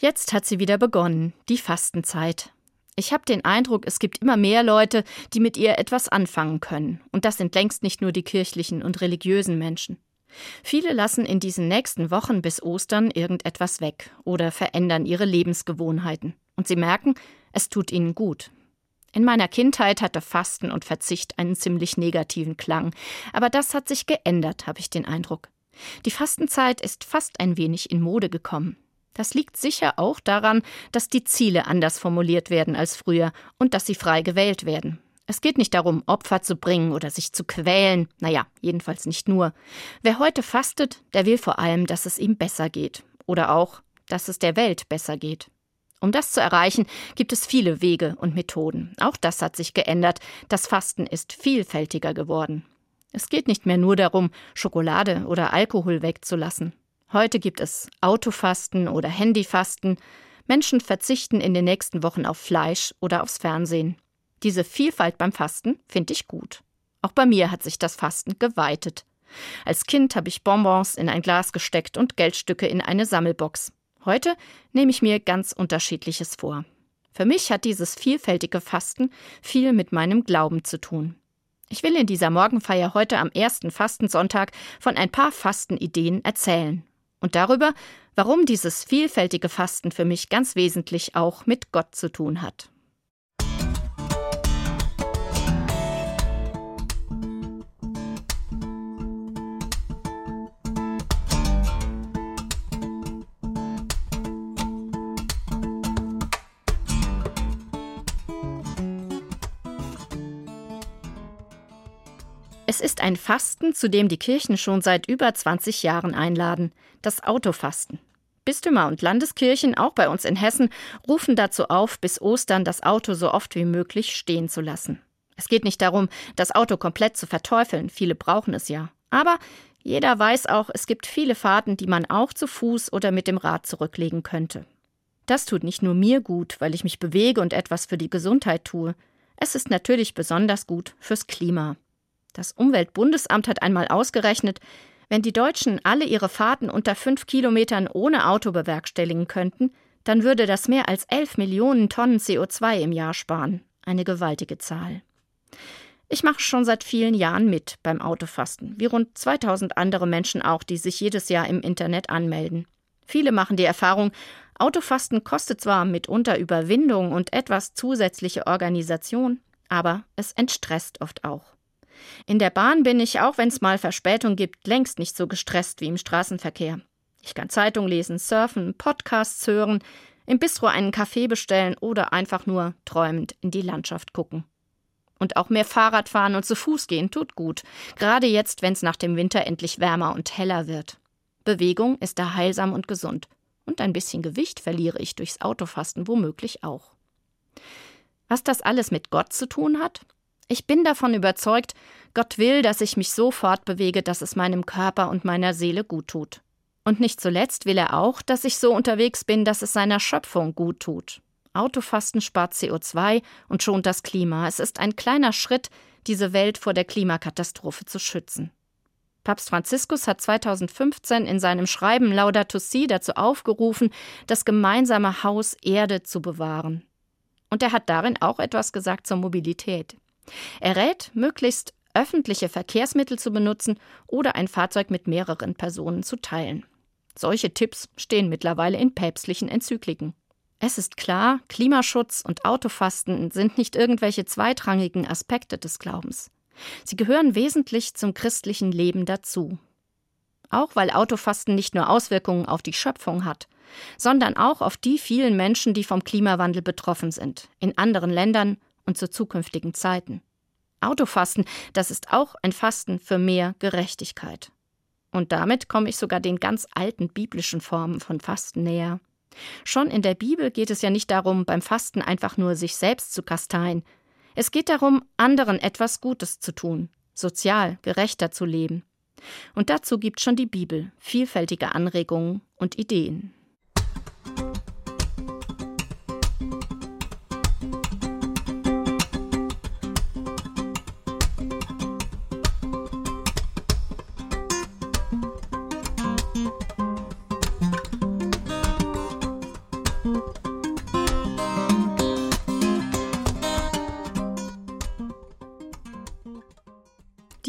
Jetzt hat sie wieder begonnen, die Fastenzeit. Ich habe den Eindruck, es gibt immer mehr Leute, die mit ihr etwas anfangen können. Und das sind längst nicht nur die kirchlichen und religiösen Menschen. Viele lassen in diesen nächsten Wochen bis Ostern irgendetwas weg oder verändern ihre Lebensgewohnheiten. Und sie merken, es tut ihnen gut. In meiner Kindheit hatte Fasten und Verzicht einen ziemlich negativen Klang. Aber das hat sich geändert, habe ich den Eindruck. Die Fastenzeit ist fast ein wenig in Mode gekommen. Das liegt sicher auch daran, dass die Ziele anders formuliert werden als früher und dass sie frei gewählt werden. Es geht nicht darum, Opfer zu bringen oder sich zu quälen. Naja, jedenfalls nicht nur. Wer heute fastet, der will vor allem, dass es ihm besser geht. Oder auch, dass es der Welt besser geht. Um das zu erreichen, gibt es viele Wege und Methoden. Auch das hat sich geändert. Das Fasten ist vielfältiger geworden. Es geht nicht mehr nur darum, Schokolade oder Alkohol wegzulassen. Heute gibt es Autofasten oder Handyfasten. Menschen verzichten in den nächsten Wochen auf Fleisch oder aufs Fernsehen. Diese Vielfalt beim Fasten finde ich gut. Auch bei mir hat sich das Fasten geweitet. Als Kind habe ich Bonbons in ein Glas gesteckt und Geldstücke in eine Sammelbox. Heute nehme ich mir ganz Unterschiedliches vor. Für mich hat dieses vielfältige Fasten viel mit meinem Glauben zu tun. Ich will in dieser Morgenfeier heute am ersten Fastensonntag von ein paar Fastenideen erzählen. Und darüber, warum dieses vielfältige Fasten für mich ganz wesentlich auch mit Gott zu tun hat. Es ist ein Fasten, zu dem die Kirchen schon seit über 20 Jahren einladen, das Autofasten. Bistümer und Landeskirchen, auch bei uns in Hessen, rufen dazu auf, bis Ostern das Auto so oft wie möglich stehen zu lassen. Es geht nicht darum, das Auto komplett zu verteufeln, viele brauchen es ja. Aber jeder weiß auch, es gibt viele Fahrten, die man auch zu Fuß oder mit dem Rad zurücklegen könnte. Das tut nicht nur mir gut, weil ich mich bewege und etwas für die Gesundheit tue. Es ist natürlich besonders gut fürs Klima. Das Umweltbundesamt hat einmal ausgerechnet, wenn die Deutschen alle ihre Fahrten unter 5 Kilometern ohne Auto bewerkstelligen könnten, dann würde das mehr als 11 Millionen Tonnen CO2 im Jahr sparen. Eine gewaltige Zahl. Ich mache schon seit vielen Jahren mit beim Autofasten, wie rund 2000 andere Menschen auch, die sich jedes Jahr im Internet anmelden. Viele machen die Erfahrung, Autofasten kostet zwar mitunter Überwindung und etwas zusätzliche Organisation, aber es entstresst oft auch. In der Bahn bin ich, auch wenn es mal Verspätung gibt, längst nicht so gestresst wie im Straßenverkehr. Ich kann Zeitung lesen, surfen, Podcasts hören, im Bistro einen Kaffee bestellen oder einfach nur träumend in die Landschaft gucken. Und auch mehr Fahrrad fahren und zu Fuß gehen tut gut, gerade jetzt, wenn es nach dem Winter endlich wärmer und heller wird. Bewegung ist da heilsam und gesund. Und ein bisschen Gewicht verliere ich durchs Autofasten womöglich auch. Was das alles mit Gott zu tun hat? Ich bin davon überzeugt, Gott will, dass ich mich so fortbewege, dass es meinem Körper und meiner Seele gut tut. Und nicht zuletzt will er auch, dass ich so unterwegs bin, dass es seiner Schöpfung gut tut. Autofasten spart CO2 und schont das Klima. Es ist ein kleiner Schritt, diese Welt vor der Klimakatastrophe zu schützen. Papst Franziskus hat 2015 in seinem Schreiben Laudato Si dazu aufgerufen, das gemeinsame Haus Erde zu bewahren. Und er hat darin auch etwas gesagt zur Mobilität. Er rät, möglichst öffentliche Verkehrsmittel zu benutzen oder ein Fahrzeug mit mehreren Personen zu teilen. Solche Tipps stehen mittlerweile in päpstlichen Enzykliken. Es ist klar, Klimaschutz und Autofasten sind nicht irgendwelche zweitrangigen Aspekte des Glaubens. Sie gehören wesentlich zum christlichen Leben dazu. Auch weil Autofasten nicht nur Auswirkungen auf die Schöpfung hat, sondern auch auf die vielen Menschen, die vom Klimawandel betroffen sind, in anderen Ländern und zu zukünftigen Zeiten. Autofasten, das ist auch ein Fasten für mehr Gerechtigkeit. Und damit komme ich sogar den ganz alten biblischen Formen von Fasten näher. Schon in der Bibel geht es ja nicht darum, beim Fasten einfach nur sich selbst zu kasteien. Es geht darum, anderen etwas Gutes zu tun, sozial gerechter zu leben. Und dazu gibt schon die Bibel vielfältige Anregungen und Ideen.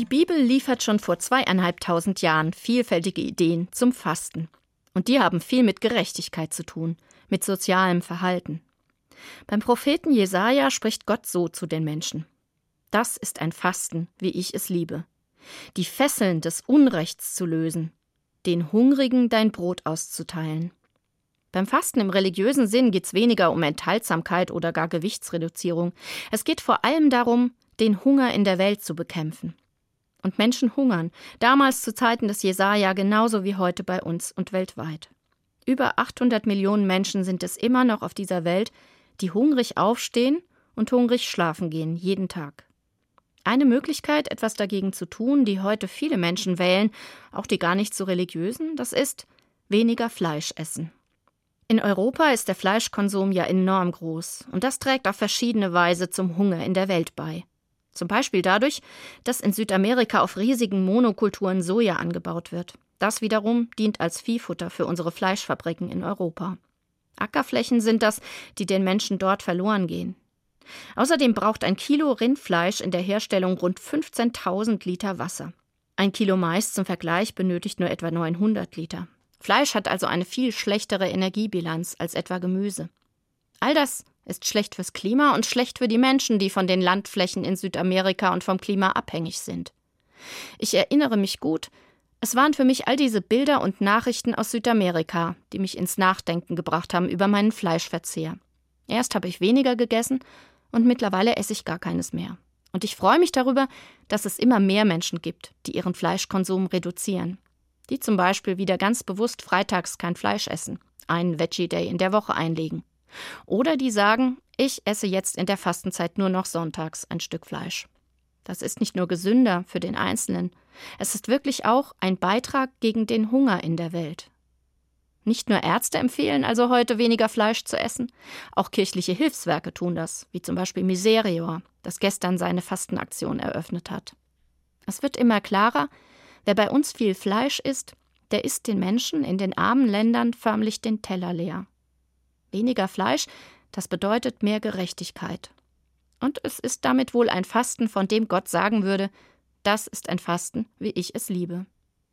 Bibel liefert schon vor 2500 Jahren vielfältige Ideen zum Fasten. Und die haben viel mit Gerechtigkeit zu tun, mit sozialem Verhalten. Beim Propheten Jesaja spricht Gott so zu den Menschen: Das ist ein Fasten, wie ich es liebe. Die Fesseln des Unrechts zu lösen, den Hungrigen dein Brot auszuteilen. Beim Fasten im religiösen Sinn geht es weniger um Enthaltsamkeit oder gar Gewichtsreduzierung. Es geht vor allem darum, den Hunger in der Welt zu bekämpfen. Und Menschen hungern, damals zu Zeiten des Jesaja genauso wie heute bei uns und weltweit. Über 800 Millionen Menschen sind es immer noch auf dieser Welt, die hungrig aufstehen und hungrig schlafen gehen, jeden Tag. Eine Möglichkeit, etwas dagegen zu tun, die heute viele Menschen wählen, auch die gar nicht so religiösen, das ist weniger Fleisch essen. In Europa ist der Fleischkonsum ja enorm groß und das trägt auf verschiedene Weise zum Hunger in der Welt bei. Zum Beispiel dadurch, dass in Südamerika auf riesigen Monokulturen Soja angebaut wird. Das wiederum dient als Viehfutter für unsere Fleischfabriken in Europa. Ackerflächen sind das, die den Menschen dort verloren gehen. Außerdem braucht ein Kilo Rindfleisch in der Herstellung rund 15.000 Liter Wasser. Ein Kilo Mais zum Vergleich benötigt nur etwa 900 Liter. Fleisch hat also eine viel schlechtere Energiebilanz als etwa Gemüse. All das ist schlecht fürs Klima und schlecht für die Menschen, die von den Landflächen in Südamerika und vom Klima abhängig sind. Ich erinnere mich gut, es waren für mich all diese Bilder und Nachrichten aus Südamerika, die mich ins Nachdenken gebracht haben über meinen Fleischverzehr. Erst habe ich weniger gegessen und mittlerweile esse ich gar keines mehr. Und ich freue mich darüber, dass es immer mehr Menschen gibt, die ihren Fleischkonsum reduzieren. Die zum Beispiel wieder ganz bewusst freitags kein Fleisch essen, einen Veggie-Day in der Woche einlegen. Oder die sagen, ich esse jetzt in der Fastenzeit nur noch sonntags ein Stück Fleisch. Das ist nicht nur gesünder für den Einzelnen, es ist wirklich auch ein Beitrag gegen den Hunger in der Welt. Nicht nur Ärzte empfehlen also heute weniger Fleisch zu essen, auch kirchliche Hilfswerke tun das, wie zum Beispiel Miserior, das gestern seine Fastenaktion eröffnet hat. Es wird immer klarer, wer bei uns viel Fleisch isst, der isst den Menschen in den armen Ländern förmlich den Teller leer. Weniger Fleisch, das bedeutet mehr Gerechtigkeit. Und es ist damit wohl ein Fasten, von dem Gott sagen würde, das ist ein Fasten, wie ich es liebe.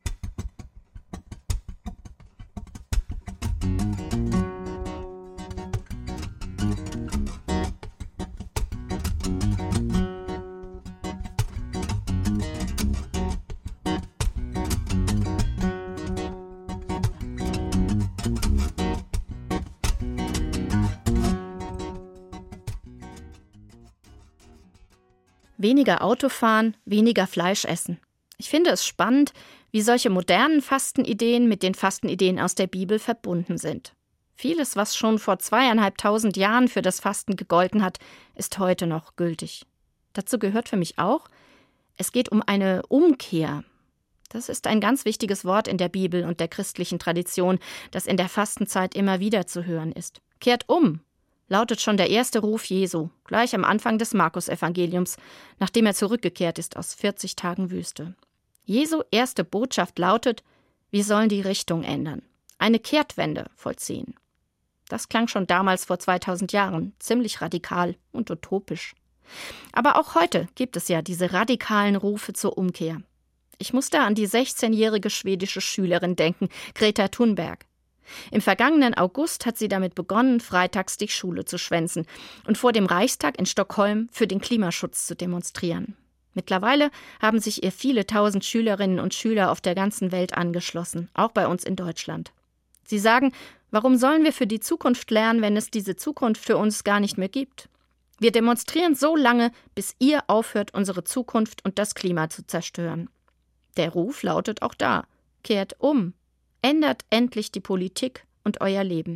Weniger Auto fahren, weniger Fleisch essen. Ich finde es spannend, wie solche modernen Fastenideen mit den Fastenideen aus der Bibel verbunden sind. Vieles, was schon vor 2500 Jahren für das Fasten gegolten hat, ist heute noch gültig. Dazu gehört für mich auch, es geht um eine Umkehr. Das ist ein ganz wichtiges Wort in der Bibel und der christlichen Tradition, das in der Fastenzeit immer wieder zu hören ist. Kehrt um, lautet schon der erste Ruf Jesu, gleich am Anfang des Markus-Evangeliums, nachdem er zurückgekehrt ist aus 40 Tagen Wüste. Jesu erste Botschaft lautet, wir sollen die Richtung ändern, eine Kehrtwende vollziehen. Das klang schon damals vor 2000 Jahren ziemlich radikal und utopisch. Aber auch heute gibt es ja diese radikalen Rufe zur Umkehr. Ich muss da an die 16-jährige schwedische Schülerin denken, Greta Thunberg. Im vergangenen August hat sie damit begonnen, freitags die Schule zu schwänzen und vor dem Reichstag in Stockholm für den Klimaschutz zu demonstrieren. Mittlerweile haben sich ihr viele tausend Schülerinnen und Schüler auf der ganzen Welt angeschlossen, auch bei uns in Deutschland. Sie sagen, warum sollen wir für die Zukunft lernen, wenn es diese Zukunft für uns gar nicht mehr gibt? Wir demonstrieren so lange, bis ihr aufhört, unsere Zukunft und das Klima zu zerstören. Der Ruf lautet auch da, kehrt um. Ändert endlich die Politik und euer Leben.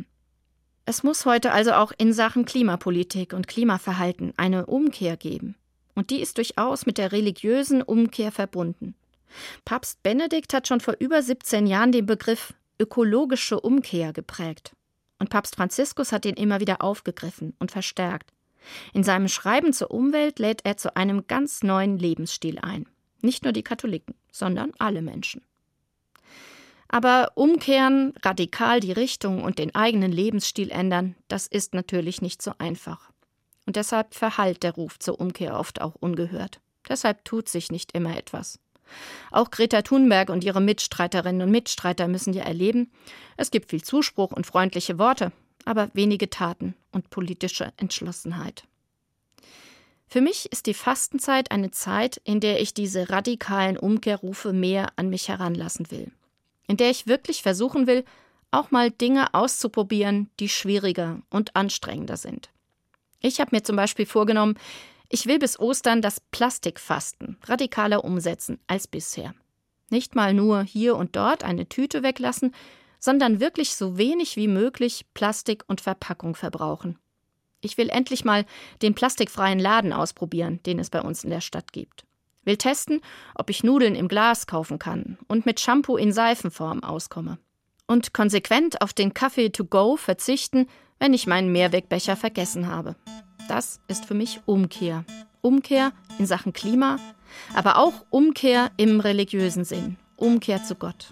Es muss heute also auch in Sachen Klimapolitik und Klimaverhalten eine Umkehr geben. Und die ist durchaus mit der religiösen Umkehr verbunden. Papst Benedikt hat schon vor über 17 Jahren den Begriff ökologische Umkehr geprägt. Und Papst Franziskus hat ihn immer wieder aufgegriffen und verstärkt. In seinem Schreiben zur Umwelt lädt er zu einem ganz neuen Lebensstil ein. Nicht nur die Katholiken, sondern alle Menschen. Aber umkehren, radikal die Richtung und den eigenen Lebensstil ändern, das ist natürlich nicht so einfach. Und deshalb verhallt der Ruf zur Umkehr oft auch ungehört. Deshalb tut sich nicht immer etwas. Auch Greta Thunberg und ihre Mitstreiterinnen und Mitstreiter müssen ja erleben, es gibt viel Zuspruch und freundliche Worte, aber wenige Taten und politische Entschlossenheit. Für mich ist die Fastenzeit eine Zeit, in der ich diese radikalen Umkehrrufe mehr an mich heranlassen will. In der ich wirklich versuchen will, auch mal Dinge auszuprobieren, die schwieriger und anstrengender sind. Ich habe mir zum Beispiel vorgenommen, ich will bis Ostern das Plastikfasten radikaler umsetzen als bisher. Nicht mal nur hier und dort eine Tüte weglassen, sondern wirklich so wenig wie möglich Plastik und Verpackung verbrauchen. Ich will endlich mal den plastikfreien Laden ausprobieren, den es bei uns in der Stadt gibt. Will testen, ob ich Nudeln im Glas kaufen kann und mit Shampoo in Seifenform auskomme. Und konsequent auf den Kaffee to go verzichten, wenn ich meinen Mehrwegbecher vergessen habe. Das ist für mich Umkehr. Umkehr in Sachen Klima, aber auch Umkehr im religiösen Sinn. Umkehr zu Gott.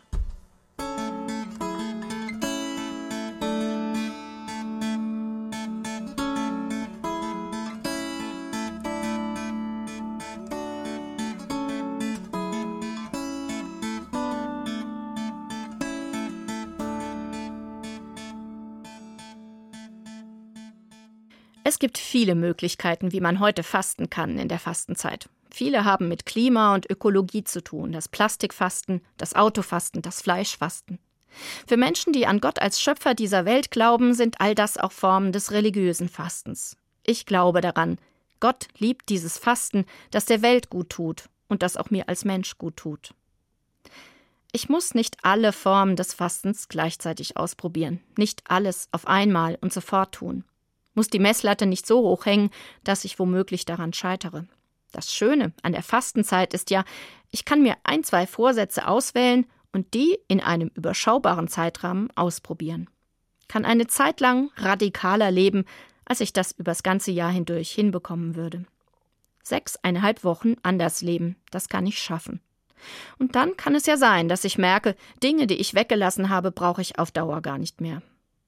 Es gibt viele Möglichkeiten, wie man heute fasten kann in der Fastenzeit. Viele haben mit Klima und Ökologie zu tun, das Plastikfasten, das Autofasten, das Fleischfasten. Für Menschen, die an Gott als Schöpfer dieser Welt glauben, sind all das auch Formen des religiösen Fastens. Ich glaube daran, Gott liebt dieses Fasten, das der Welt gut tut und das auch mir als Mensch gut tut. Ich muss nicht alle Formen des Fastens gleichzeitig ausprobieren, nicht alles auf einmal und sofort tun. Muss die Messlatte nicht so hoch hängen, dass ich womöglich daran scheitere. Das Schöne an der Fastenzeit ist ja, ich kann mir 1, 2 Vorsätze auswählen und die in einem überschaubaren Zeitrahmen ausprobieren. Kann eine Zeit lang radikaler leben, als ich das übers ganze Jahr hindurch hinbekommen würde. 6,5 Wochen anders leben, das kann ich schaffen. Und dann kann es ja sein, dass ich merke, Dinge, die ich weggelassen habe, brauche ich auf Dauer gar nicht mehr.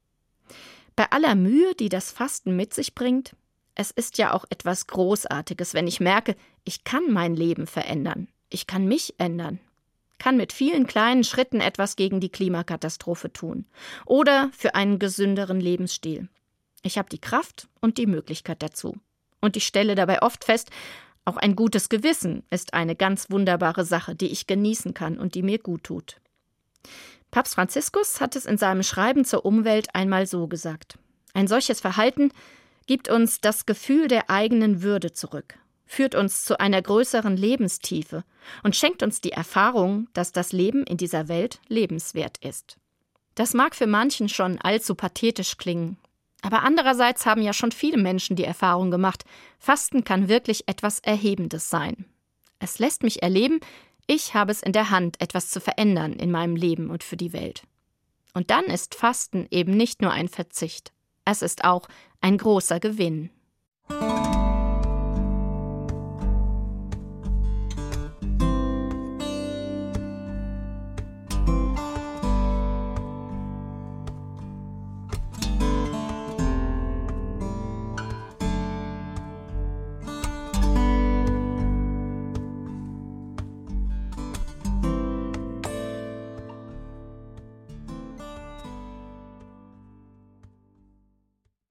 Bei aller Mühe, die das Fasten mit sich bringt, es ist ja auch etwas Großartiges, wenn ich merke, ich kann mein Leben verändern, ich kann mich ändern, kann mit vielen kleinen Schritten etwas gegen die Klimakatastrophe tun oder für einen gesünderen Lebensstil. Ich habe die Kraft und die Möglichkeit dazu. Und ich stelle dabei oft fest, auch ein gutes Gewissen ist eine ganz wunderbare Sache, die ich genießen kann und die mir gut tut. Papst Franziskus hat es in seinem Schreiben zur Umwelt einmal so gesagt: Ein solches Verhalten gibt uns das Gefühl der eigenen Würde zurück, führt uns zu einer größeren Lebenstiefe und schenkt uns die Erfahrung, dass das Leben in dieser Welt lebenswert ist. Das mag für manchen schon allzu pathetisch klingen, aber andererseits haben ja schon viele Menschen die Erfahrung gemacht, Fasten kann wirklich etwas Erhebendes sein. Es lässt mich erleben, ich habe es in der Hand, etwas zu verändern in meinem Leben und für die Welt. Und dann ist Fasten eben nicht nur ein Verzicht, es ist auch ein großer Gewinn.